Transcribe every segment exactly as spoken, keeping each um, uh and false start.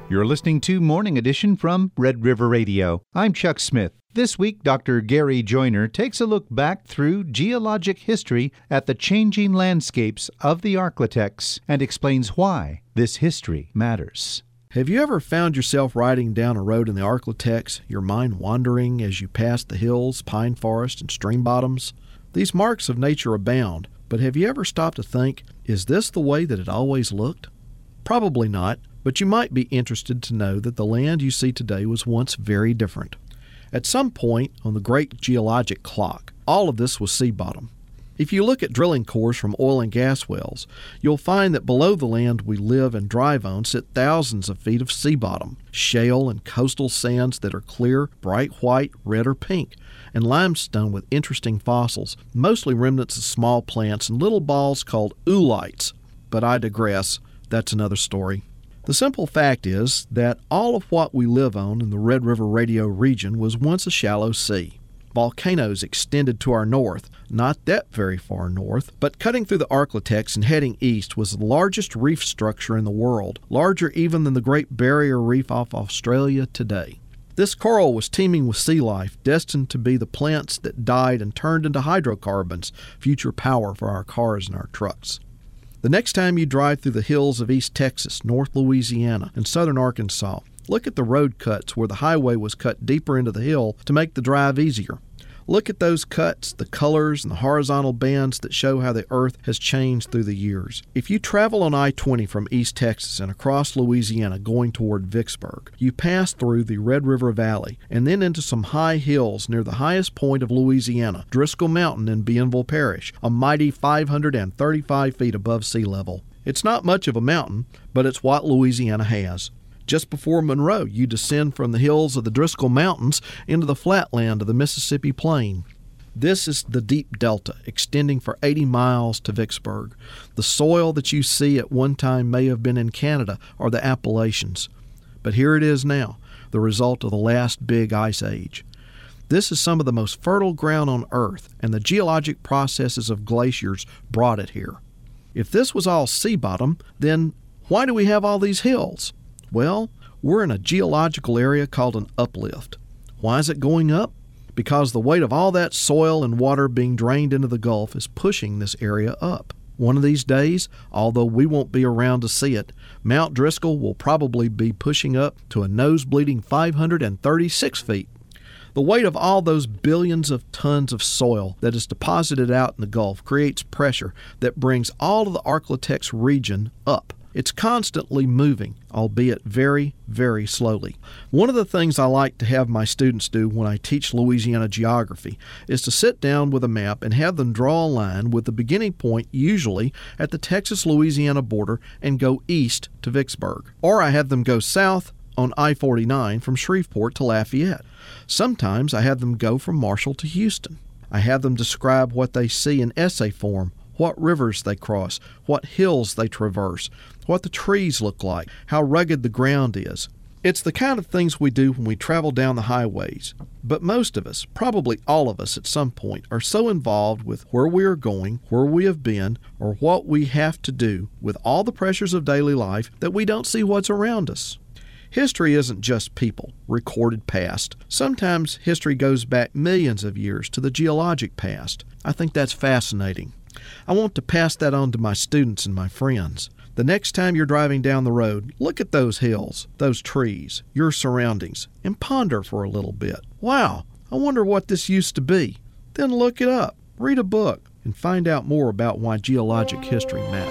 You're listening to Morning Edition from Red River Radio. I'm Chuck Smith. This week, Doctor Gary Joyner takes a look back through geologic history at the changing landscapes of the Arklatex and explains why this history matters. Have you ever found yourself riding down a road in the Arklatex, your mind wandering as you pass the hills, pine forest, and stream bottoms? These marks of nature abound, but have you ever stopped to think, is this the way that it always looked? Probably not, but you might be interested to know that the land you see today was once very different. At some point on the great geologic clock, all of this was sea bottom. If you look at drilling cores from oil and gas wells, you'll find that below the land we live and drive on sit thousands of feet of sea bottom, shale and coastal sands that are clear, bright white, red, or pink, and limestone with interesting fossils, mostly remnants of small plants and little balls called oolites. But I digress. That's another story. The simple fact is that all of what we live on in the Red River Radio region was once a shallow sea. Volcanoes extended to our north, not that very far north, but cutting through the Arklatex and heading east was the largest reef structure in the world, larger even than the Great Barrier Reef off Australia today. This coral was teeming with sea life, destined to be the plants that died and turned into hydrocarbons, future power for our cars and our trucks. The next time you drive through the hills of East Texas, North Louisiana, and southern Arkansas, look at the road cuts where the highway was cut deeper into the hill to make the drive easier. Look at those cuts, the colors, and the horizontal bands that show how the earth has changed through the years. If you travel on I twenty from East Texas and across Louisiana going toward Vicksburg, you pass through the Red River Valley and then into some high hills near the highest point of Louisiana, Driscoll Mountain in Bienville Parish, a mighty five hundred thirty-five feet above sea level. It's not much of a mountain, but it's what Louisiana has. Just before Monroe, you descend from the hills of the Driscoll Mountains into the flatland of the Mississippi Plain. This is the deep delta, extending for eighty miles to Vicksburg. The soil that you see at one time may have been in Canada or the Appalachians. But here it is now, the result of the last big ice age. This is some of the most fertile ground on Earth, and the geologic processes of glaciers brought it here. If this was all sea bottom, then why do we have all these hills? Well, we're in a geological area called an uplift. Why is it going up? Because the weight of all that soil and water being drained into the Gulf is pushing this area up. One of these days, although we won't be around to see it, Mount Driscoll will probably be pushing up to a nose-bleeding five hundred thirty-six feet. The weight of all those billions of tons of soil that is deposited out in the Gulf creates pressure that brings all of the Arklatex region up. It's constantly moving, albeit very, very slowly. One of the things I like to have my students do when I teach Louisiana geography is to sit down with a map and have them draw a line with the beginning point usually at the Texas-Louisiana border and go east to Vicksburg. Or I have them go south on I forty-nine from Shreveport to Lafayette. Sometimes I have them go from Marshall to Houston. I have them describe what they see in essay form, what rivers they cross, what hills they traverse, what the trees look like, how rugged the ground is. It's the kind of things we do when we travel down the highways. But most of us, probably all of us at some point, are so involved with where we are going, where we have been, or what we have to do with all the pressures of daily life that we don't see what's around us. History isn't just people, recorded past. Sometimes history goes back millions of years to the geologic past. I think that's fascinating. I want to pass that on to my students and my friends. The next time you're driving down the road, look at those hills, those trees, your surroundings, and ponder for a little bit. Wow, I wonder what this used to be. Then look it up, read a book, and find out more about why geologic history matters.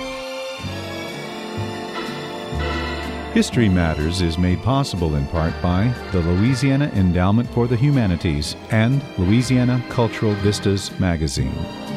History Matters is made possible in part by the Louisiana Endowment for the Humanities and Louisiana Cultural Vistas magazine.